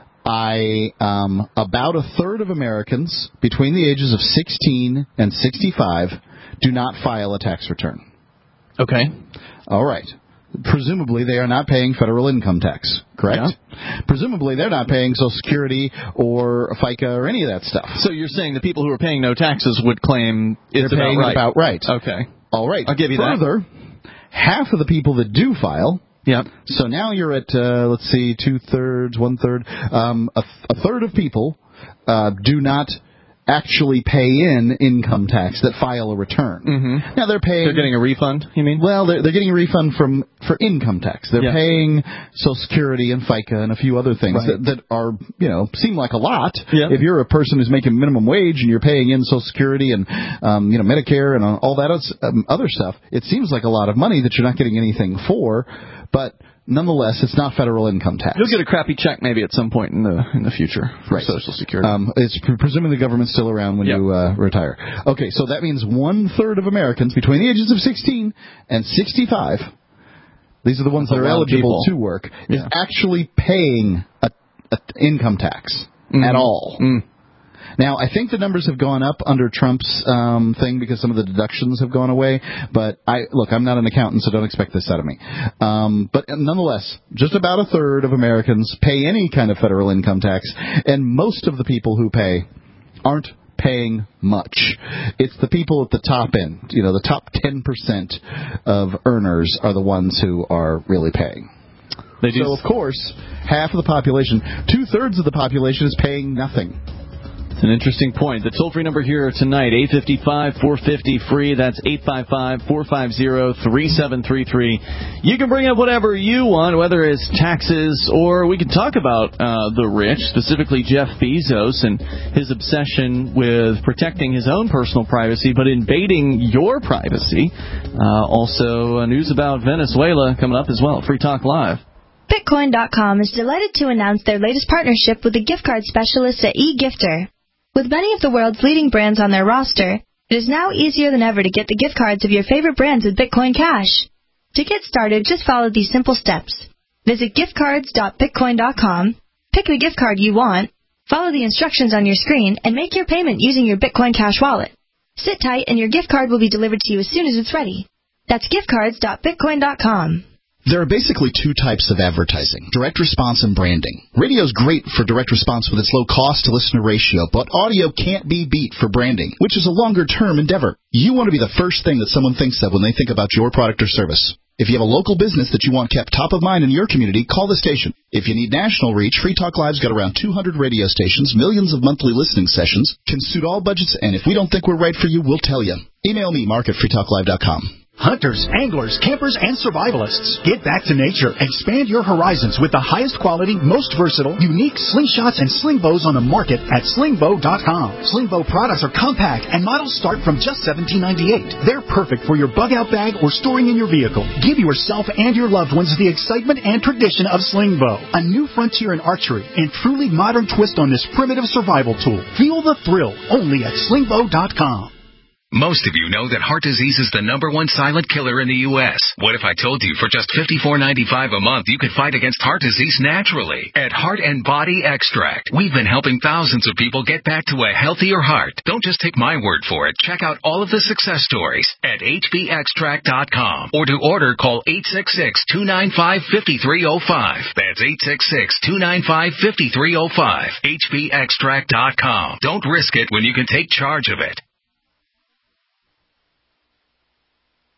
I um, about a third of Americans between the ages of sixteen and sixty-five do not file a tax return. Okay. All right. Presumably, they are not paying federal income tax, correct? Yeah. Presumably, they're not paying Social Security or FICA or any of that stuff. So you're saying the people who are paying no taxes would claim it's they're paying about right. about right. Okay. All right. I'll give you Further, that. Further, half of the people that do file. Yep. So now you're at, uh, let's see, two-thirds, one-third. Um, a, th- a third of people uh, do not actually pay in income tax that file a return. Mm-hmm. Now they're paying. They're getting a refund. You mean? Well, they're, they're getting a refund from for income tax. They're yeah. paying Social Security and FICA and a few other things right. that, that are, you know, seem like a lot. Yeah. If you're a person who's making minimum wage and you're paying in Social Security and um, you know Medicare and all that um, other stuff, it seems like a lot of money that you're not getting anything for, but. Nonetheless, it's not federal income tax. You'll get a crappy check maybe at some point in the in the future for right. Social Security. Um, it's pre- presuming the government's still around when yep. you uh, retire. Okay, so that means one third of Americans between the ages of sixteen and sixty-five, these are the ones That's that are eligible to work, yeah. is actually paying a, a income tax mm. at all. Mm. Now, I think the numbers have gone up under Trump's um, thing because some of the deductions have gone away. But, I look, I'm not an accountant, so don't expect this out of me. Um, but nonetheless, just about a third of Americans pay any kind of federal income tax, and most of the people who pay aren't paying much. It's the people at the top end, you know, the top ten percent of earners are the ones who are really paying. They do. So, of course, half of the population, two-thirds of the population is paying nothing. It's an interesting point. The toll-free number here tonight, eight five five, four five zero, free. That's eight five five, four five zero, three seven three three. You can bring up whatever you want, whether it's taxes or we can talk about uh, the rich, specifically Jeff Bezos and his obsession with protecting his own personal privacy, but invading your privacy. Uh, also, uh, news about Venezuela coming up as well. Free Talk Live. Bitcoin dot com is delighted to announce their latest partnership with the gift card specialists at eGifter. With many of the world's leading brands on their roster, it is now easier than ever to get the gift cards of your favorite brands with Bitcoin Cash. To get started, just follow these simple steps. Visit gift cards dot bitcoin dot com, pick the gift card you want, follow the instructions on your screen, and make your payment using your Bitcoin Cash wallet. Sit tight and your gift card will be delivered to you as soon as it's ready. That's gift cards dot bitcoin dot com. There are basically two types of advertising, direct response and branding. Radio's great for direct response with its low cost-to-listener ratio, but audio can't be beat for branding, which is a longer-term endeavor. You want to be the first thing that someone thinks of when they think about your product or service. If you have a local business that you want kept top of mind in your community, call the station. If you need national reach, Free Talk Live's got around two hundred radio stations, millions of monthly listening sessions, can suit all budgets, and if we don't think we're right for you, we'll tell you. Email me, mark at free talk live dot com. Hunters, anglers, campers, and survivalists. Get back to nature. Expand your horizons with the highest quality, most versatile, unique slingshots and sling bows on the market at sling bow dot com. Sling bow products are compact and models start from just seventeen ninety-eight. They're perfect for your bug out bag or storing in your vehicle. Give yourself and your loved ones the excitement and tradition of sling bow, a new frontier in archery and truly modern twist on this primitive survival tool. Feel the thrill only at sling bow dot com. Most of you know that heart disease is the number one silent killer in the U S What if I told you for just fifty-four ninety-five a month you could fight against heart disease naturally? At Heart and Body Extract, we've been helping thousands of people get back to a healthier heart. Don't just take my word for it. Check out all of the success stories at h b extract dot com. Or to order, call eight six six, two nine five, five three zero five. That's eight six six, two nine five, five three zero five. h b extract dot com. Don't risk it when you can take charge of it.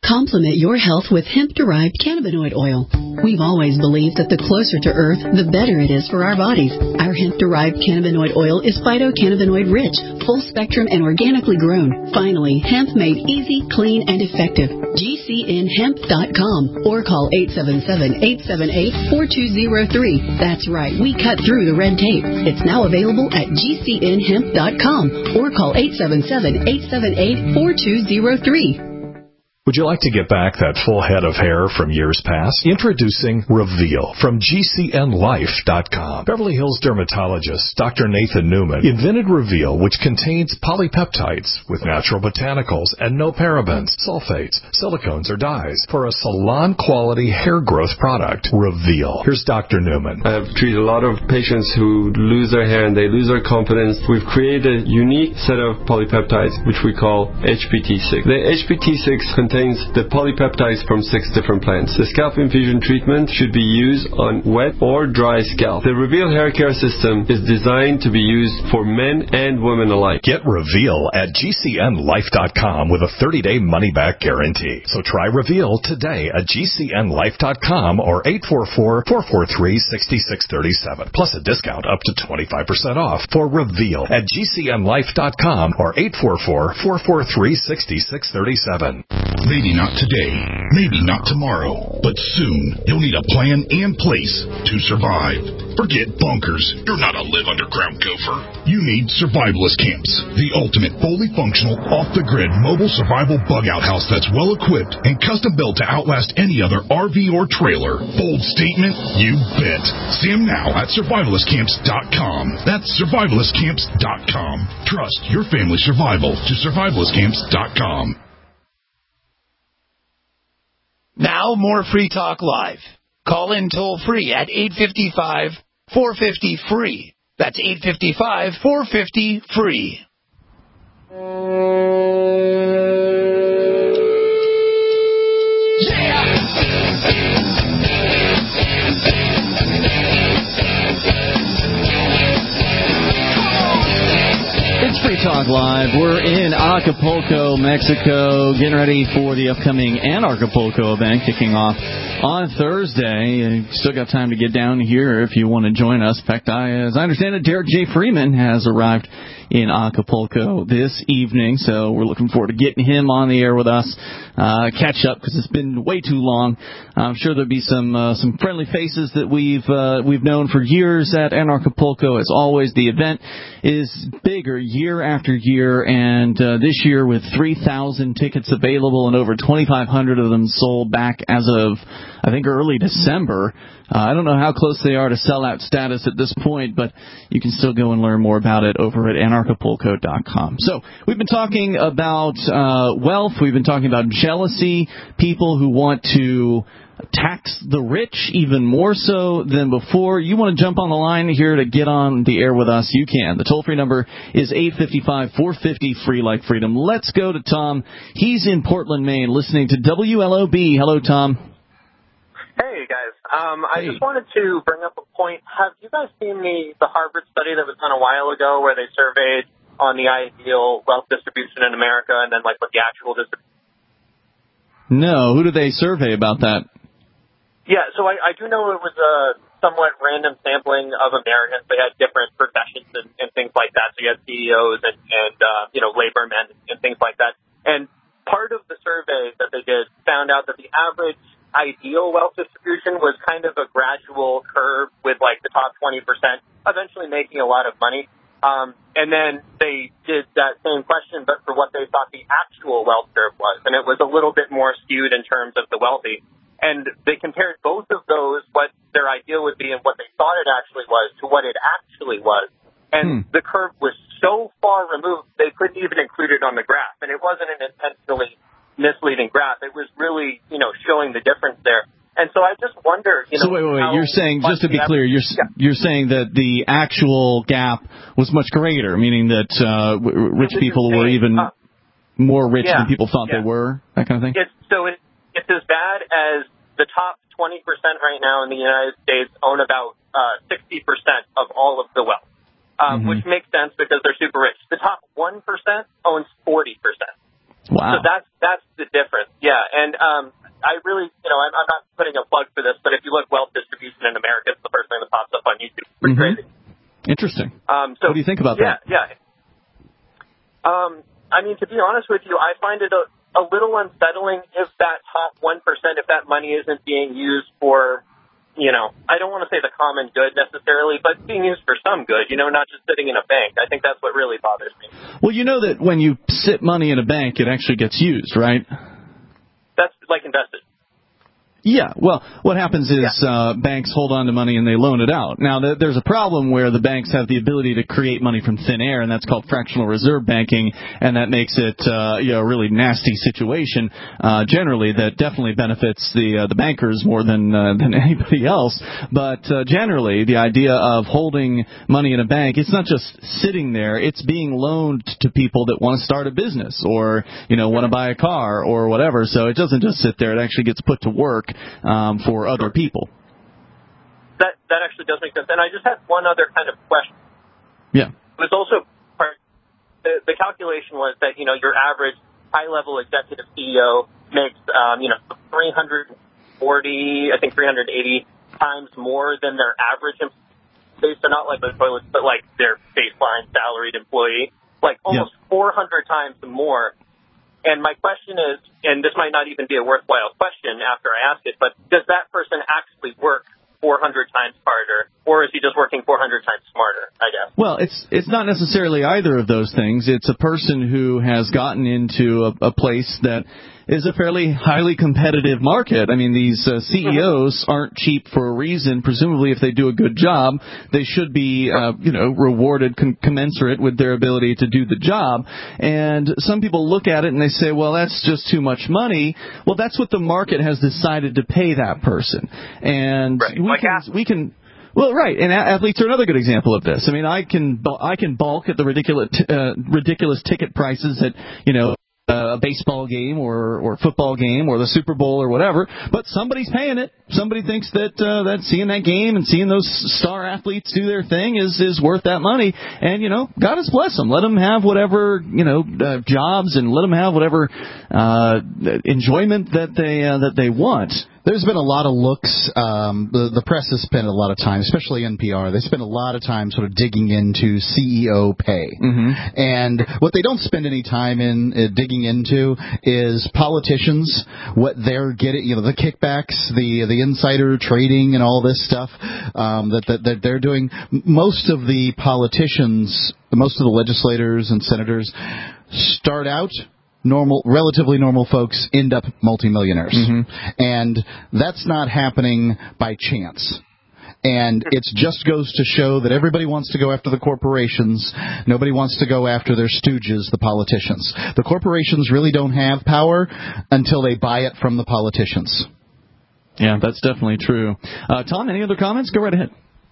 Complement your health with hemp-derived cannabinoid oil. We've always believed that the closer to Earth, the better it is for our bodies. Our hemp-derived cannabinoid oil is phytocannabinoid-rich, full-spectrum, and organically grown. Finally, hemp made easy, clean, and effective. G C N hemp dot com or call eight seven seven, eight seven eight, four two zero three. That's right, we cut through the red tape. It's now available at G C N hemp dot com or call eight seven seven, eight seven eight, four two zero three. Would you like to get back that full head of hair from years past? Introducing Reveal from G C N life dot com. Beverly Hills dermatologist Doctor Nathan Newman invented Reveal, which contains polypeptides with natural botanicals and no parabens, sulfates, silicones, or dyes for a salon-quality hair growth product. Reveal. Here's Doctor Newman. I have treated a lot of patients who lose their hair and they lose their confidence. We've created a unique set of polypeptides, which we call H P T six. The H P T six contains the polypeptides from six different plants. The scalp infusion treatment should be used on wet or dry scalp. The Reveal hair care system is designed to be used for men and women alike. Get Reveal at G C N life dot com with a thirty-day money-back guarantee. So try Reveal today at G C N life dot com or eight four four, four four three, six six three seven. Plus a discount up to twenty-five percent off for Reveal at G C N life dot com or eight four four, four four three, six six three seven. Maybe not today, maybe not tomorrow, but soon you'll need a plan in place to survive. Forget bunkers. You're not a live underground gopher. You need survivalist camps, the ultimate fully functional, off-the-grid mobile survival bug-out house that's well-equipped and custom-built to outlast any other R V or trailer. Bold statement? You bet. See them now at survivalist camps dot com. That's survivalist camps dot com. Trust your family's survival to survivalist camps dot com. Now more Free Talk Live. Call in toll free at eight five five, four five zero, free. That's eight five five, four five zero, free. It's Free Talk Live. We're in Acapulco, Mexico, getting ready for the upcoming Anarchapulco event kicking off on Thursday. You still got time to get down here if you want to join us. In fact, I, as I understand it, Derek J. Freeman has arrived in Acapulco this evening, so we're looking forward to getting him on the air with us, uh, catch up, because it's been way too long. I'm sure there'll be some uh, some friendly faces that we've uh, we've known for years at Anarchapulco. As always, the event is bigger year after year, and uh, this year with three thousand tickets available and over twenty-five hundred of them sold back as of, I think, early December. Uh, I don't know how close they are to sellout status at this point, but you can still go and learn more about it over at anarchapulco dot com. So we've been talking about uh, wealth. We've been talking about jealousy, people who want to tax the rich even more so than before. You want to jump on the line here to get on the air with us, you can. The toll-free number is eight five five, four five zero, free like freedom. Let's go to Tom. He's in Portland, Maine, listening to W L O B. Hello, Tom. Hey, guys. Um, I hey. just wanted to bring up a point. Have you guys seen the, the Harvard study that was done a while ago where they surveyed on the ideal wealth distribution in America and then, like, what the actual distribution? No. Who did they survey about that? Yeah, so I, I do know it was a somewhat random sampling of Americans. They had different professions and, and things like that. So you had C E Os and, and uh, you know, labor men and things like that. And part of the survey that they did found out that the average ideal wealth distribution was kind of a gradual curve with, like, the top twenty percent eventually making a lot of money. Um, and then they did that same question, but for what they thought the actual wealth curve was. And it was a little bit more skewed in terms of the wealthy. And they compared both of those, what their ideal would be and what they thought it actually was, to what it actually was. And hmm. the curve was so far removed, they couldn't even include it on the graph. And it wasn't an intentionally misleading graph. It was really, you know, showing the difference there. And so I just wonder, you know. So wait, wait, wait. You're saying, just to be clear, you're yeah. you're saying that the actual gap was much greater, meaning that uh, rich people were even uh, more rich yeah, than people thought yeah. they were, that kind of thing? It's, so it, it's as bad as the top twenty percent right now in the United States own about uh, sixty percent of all of the wealth, um, mm-hmm. which makes sense because they're super rich. The top one percent owns forty percent. Wow. So that's that's the difference. Yeah, and you look wealth distribution in America, it's the first thing that pops up on YouTube. Pretty Mm-hmm. crazy. Interesting. Um, so, what do you think about yeah, that? Yeah, yeah. Um, I mean, to be honest with you, I find it a, a little unsettling if that top one percent, if that money isn't being used for, you know, I don't want to say the common good necessarily, but being used for some good, you know, not just sitting in a bank. I think that's what really bothers me. Well, you know that when you sit money in a bank, it actually gets used, right? That's like invested. Yeah, well, what happens is uh, banks hold on to money and they loan it out. Now, th- there's a problem where the banks have the ability to create money from thin air, and that's called fractional reserve banking, and that makes it uh, you know, a really nasty situation uh, generally that definitely benefits the uh, the bankers more than uh, than anybody else. But uh, generally, the idea of holding money in a bank, it's not just sitting there, it's being loaned to people that want to start a business or, you know, want to buy a car or whatever. So it doesn't just sit there, it actually gets put to work Um, for other people. That that actually does make sense. And I just had one other kind of question. Yeah. It was also part, the, the calculation was that, you know, your average high-level executive C E O makes, um, you know, three hundred forty, I think three hundred eighty times more than their average employee, so not like the toilets, but like their baseline salaried employee, like almost yeah. four hundred times more. And my question is, and this might not even be a worthwhile question after I ask it, but does that person actually work four hundred times harder, or is he just working four hundred times smarter, I guess? Well, it's it's not necessarily either of those things. It's a person who has gotten into a, a place that is a fairly highly competitive market. I mean, these uh, C E Os aren't cheap for a reason. Presumably, if they do a good job, they should be, uh, you know, rewarded com- commensurate with their ability to do the job. And some people look at it and they say, well, that's just too much money. Well, that's what the market has decided to pay that person. And right. we like can, we can Well, right, and athletes are another good example of this. I mean, I can I can balk at the ridiculous uh, ridiculous ticket prices at, you know, a baseball game or or football game or the Super Bowl or whatever, but somebody's paying it. Somebody thinks that uh, that seeing that game and seeing those star athletes do their thing is is worth that money. And, you know, God has blessed them. Let them have whatever, you know, uh, jobs, and let them have whatever uh, enjoyment that they uh, that they want. There's been a lot of looks. Um, the, the press has spent a lot of time, especially N P R. They spend a lot of time sort of digging into C E O pay. Mm-hmm. And what they don't spend any time in uh, digging into is politicians, what they're getting, you know, the kickbacks, the the insider trading and all this stuff um, that, that, that they're doing. Most of the politicians, most of the legislators and senators start out normal, relatively normal folks, end up multimillionaires. Mm-hmm. And that's not happening by chance. And it just goes to show that everybody wants to go after the corporations. Nobody wants to go after their stooges, the politicians. The corporations really don't have power until they buy it from the politicians. Yeah, that's definitely true. Uh, Tom, any other comments? Go right ahead.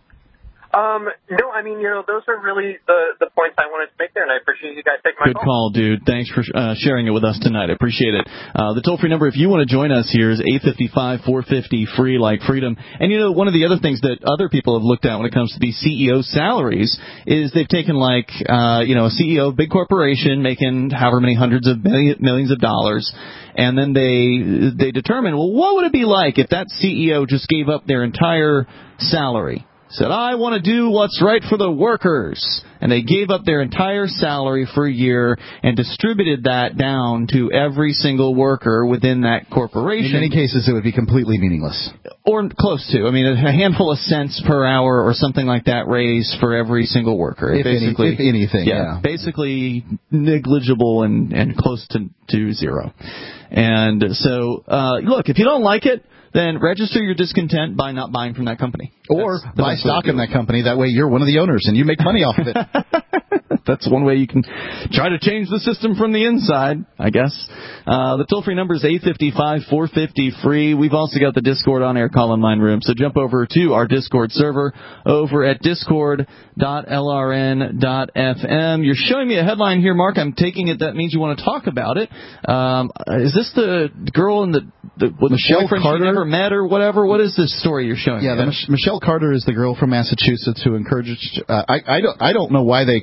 Um, no, I mean, you know, those are really the, the points I wanted to make there, and I appreciate you guys taking my Good call. call, dude. Thanks for uh, sharing it with us tonight. I appreciate it. Uh, the toll-free number, if you want to join us here, is eight five five, four five zero, free like freedom. And, you know, one of the other things that other people have looked at when it comes to these C E O salaries is they've taken, like, uh, you know, a C E O, big corporation, making however many hundreds of million, millions of dollars, and then they they determine, well, what would it be like if that C E O just gave up their entire salary? Said, I want to do what's right for the workers. And they gave up their entire salary for a year and distributed that down to every single worker within that corporation. In many cases, it would be completely meaningless. Or close to. I mean, a handful of cents per hour or something like that raised for every single worker. If, basically, any, if anything, yeah, yeah. Basically negligible and, and close to, to zero. And so, uh, look, if you don't like it, then register your discontent by not buying from that company. Or buy stock in that company. That way you're one of the owners and you make money off of it. That's one way you can try to change the system from the inside, I guess. Uh, the toll-free number is eight five five, four five zero, free. We've also got the Discord on-air call-in line room. So jump over to our Discord server over at discord dot l r n dot f m. You're showing me a headline here, Mark. I'm taking it that means you want to talk about it. Um, is this the girl in the, the with Michelle the Carter? She never met or whatever? What is this story you're showing yeah, me? Yeah, Mich- Michelle Carter is the girl from Massachusetts who encouraged. Uh, I, I don't. I don't know why they continue to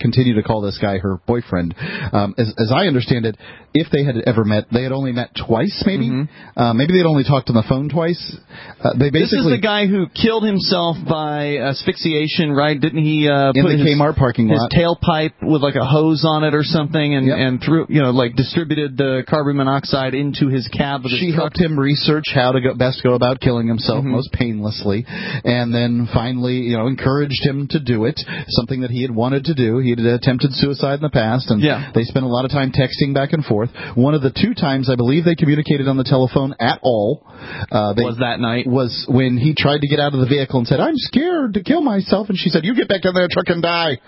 call this guy her boyfriend. Um, as, as I understand it, if they had ever met, they had only met twice, maybe. Mm-hmm. Uh, maybe they'd only talked on the phone twice. Uh, they basically, this is the guy who killed himself by asphyxiation, right? Didn't he uh, in put the his, Kmart parking his lot, tailpipe with like a hose on it or something, and yep. and threw, you know, like distributed the carbon monoxide into his cab of his She truck. helped him research how to go, best go about killing himself mm-hmm. most painlessly, and then finally, you know, encouraged him to do it. Something that he had wanted to do. He had attempted suicide in the past, and yeah. they spent a lot of time texting back and forth. One of the two times I believe they communicated on the telephone at all uh, they, was that night. Was when he tried to get out of the vehicle and said, "I'm scared to kill myself," and she said, "You get back in that truck and die."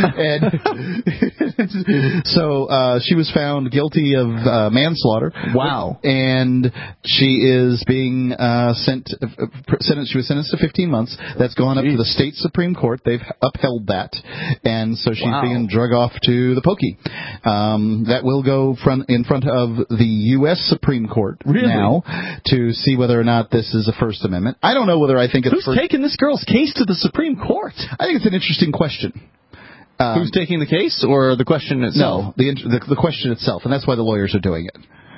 and so uh, she was found guilty of uh, manslaughter. Wow. And she is being uh, sent. Uh, sentenced. She was sentenced to fifteen months. That's gone up Jeez. to the state Supreme Court. They've upheld that, and so she's wow. being drug off to the pokey. Um, that will go front in front of the U S Supreme Court really? now to see whether or not this is a First Amendment. I don't know whether I think it's who's first... taking this girl's case to the Supreme Court. I think it's an interesting question. Um, who's taking the case, or the question itself? No, the, the the question itself, and that's why the lawyers are doing it.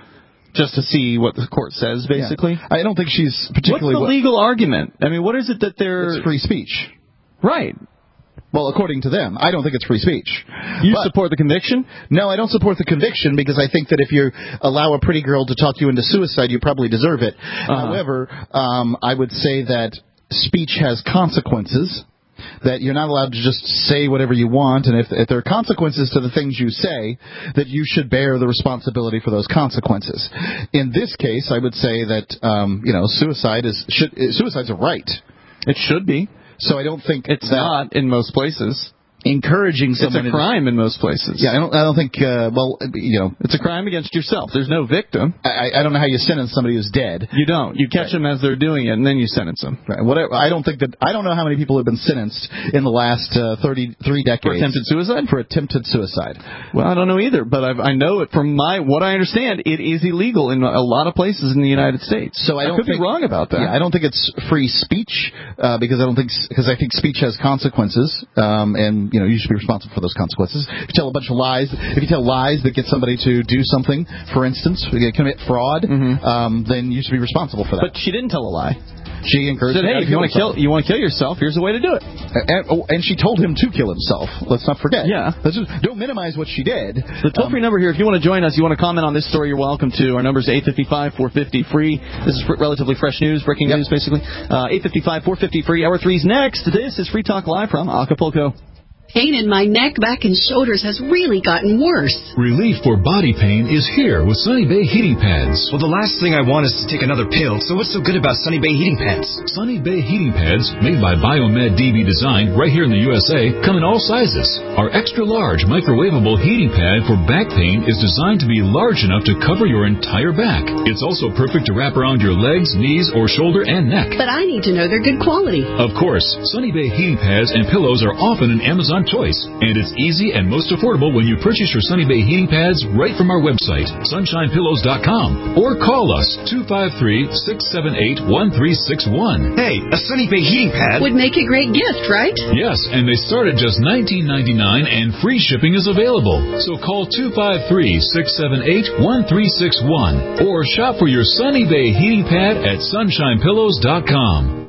Just to see what the court says, basically. Yeah. I don't think she's particularly. What's the legal argument? I mean, what is it that they're? It's free speech, right? Well, according to them, I don't think it's free speech. You but, support the conviction? No, I don't support the conviction because I think that if you allow a pretty girl to talk you into suicide, you probably deserve it. Uh-huh. However, um, I would say that speech has consequences. That you're not allowed to just say whatever you want, and if, if there are consequences to the things you say, that you should bear the responsibility for those consequences. In this case, I would say that um, you know, suicide is should, suicide's a right. It should be. So I don't think it's that not in most places. Encouraging someone. It's a crime in most places. Yeah, I don't. I don't think. Uh, well, you know, it's a crime against yourself. There's no victim. I, I don't know how you sentence somebody who's dead. You don't. You catch right. them as they're doing it, and then you sentence them. Right. Whatever. I don't think that. I don't know how many people have been sentenced in the last uh, thirty-three decades for attempted suicide. For attempted suicide. Well, I don't know either, but I've, I know it from my what I understand. It is illegal in a lot of places in the United States. So I, don't I could think, be wrong about that. Yeah, I don't think it's free speech uh, because I don't think because I think speech has consequences, um, and you know you should be responsible for those consequences. If you tell a bunch of lies, if you tell lies that get somebody to do something, for instance, commit fraud, mm-hmm. um, then you should be responsible for that. But she didn't tell a lie. She encouraged said, him hey, to if you want to kill, kill, you want to kill yourself, here's a way to do it. And, oh, and she told him to kill himself. Let's not forget. Yeah. Let's just, don't minimize what she did. The toll-free um, number here, if you want to join us, you want to comment on this story, you're welcome to. Our number is eight five five, four five zero, free. This is relatively fresh news, breaking yep. news, basically. Uh, eight five five, four five zero, free. Hour three's next. This is Free Talk Live from Acapulco. Pain in my neck, back, and shoulders has really gotten worse. Relief for body pain is here with Sunny Bay Heating Pads. Well, the last thing I want is to take another pill, so what's so good about Sunny Bay Heating Pads? Sunny Bay Heating Pads, made by Biomed D B Design right here in the U S A, come in all sizes. Our extra-large microwavable heating pad for back pain is designed to be large enough to cover your entire back. It's also perfect to wrap around your legs, knees, or shoulder and neck. But I need to know they're good quality. Of course, Sunny Bay Heating Pads and pillows are often an Amazon choice, and it's easy and most affordable when you purchase your Sunny Bay heating pads right from our website, sunshine pillows dot com, or call us two five three, six seven eight, one three six one. Hey, a Sunny Bay heating pad would make a great gift, right? Yes, and they start at just nineteen ninety-nine, and free shipping is available. So call two five three, six seven eight, one three six one or shop for your Sunny Bay heating pad at sunshine pillows dot com.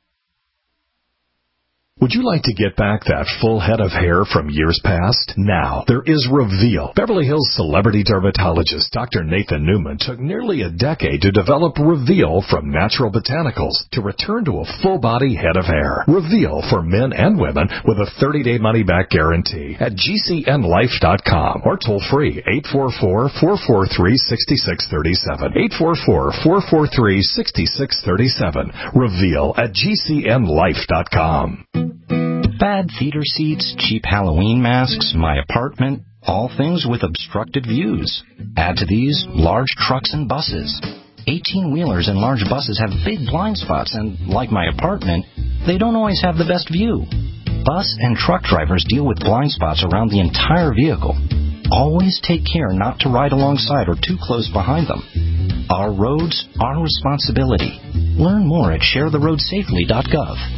Would you like to get back that full head of hair from years past? Now, there is Reveal. Beverly Hills celebrity dermatologist Doctor Nathan Newman took nearly a decade to develop Reveal from natural botanicals to return to a full-body head of hair. Reveal for men and women with a thirty-day money-back guarantee at G C N life dot com or toll-free eight four four, four four three, six six three seven. eight four four, four four three, six six three seven. Reveal at G C N life dot com. Bad theater seats, cheap Halloween masks, my apartment, all things with obstructed views. Add to these large trucks and buses. eighteen-wheelers and large buses have big blind spots, and like my apartment, they don't always have the best view. Bus and truck drivers deal with blind spots around the entire vehicle. Always take care not to ride alongside or too close behind them. Our roads, our responsibility. Learn more at share the road safely dot gov.